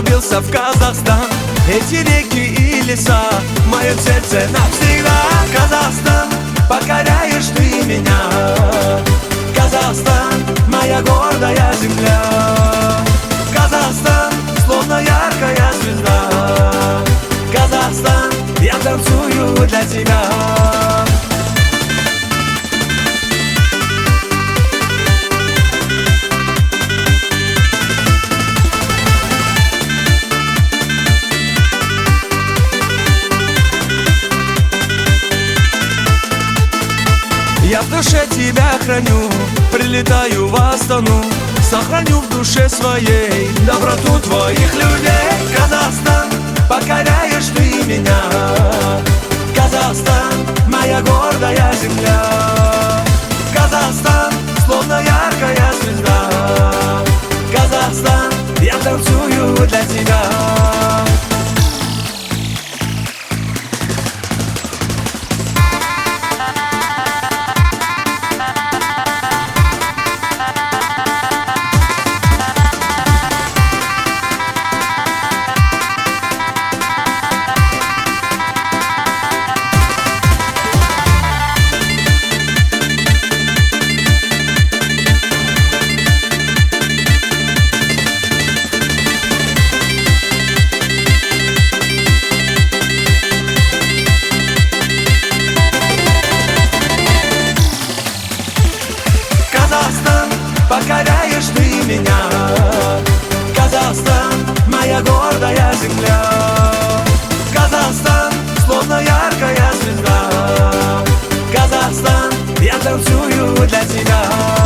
влюбился в Казахстан. Эти реки и леса в моем сердце навсегда. Казахстан, покоряешь ты меня. Казахстан, моя гордая земля. Казахстан, словно яркая звезда. Казахстан, я танцую для тебя. Я в душе тебя храню, прилетаю в Астану. Сохраню в душе своей доброту твоих людей. Казахстан, покоряешь ты меня. Казахстан, моя гордая земля. Казахстан, словно яркая звезда. Казахстан, я танцую для тебя. Казахстан, покоряешь ты меня. Казахстан, моя гордая земля. Казахстан, словно яркая звезда. Казахстан, я танцую для тебя.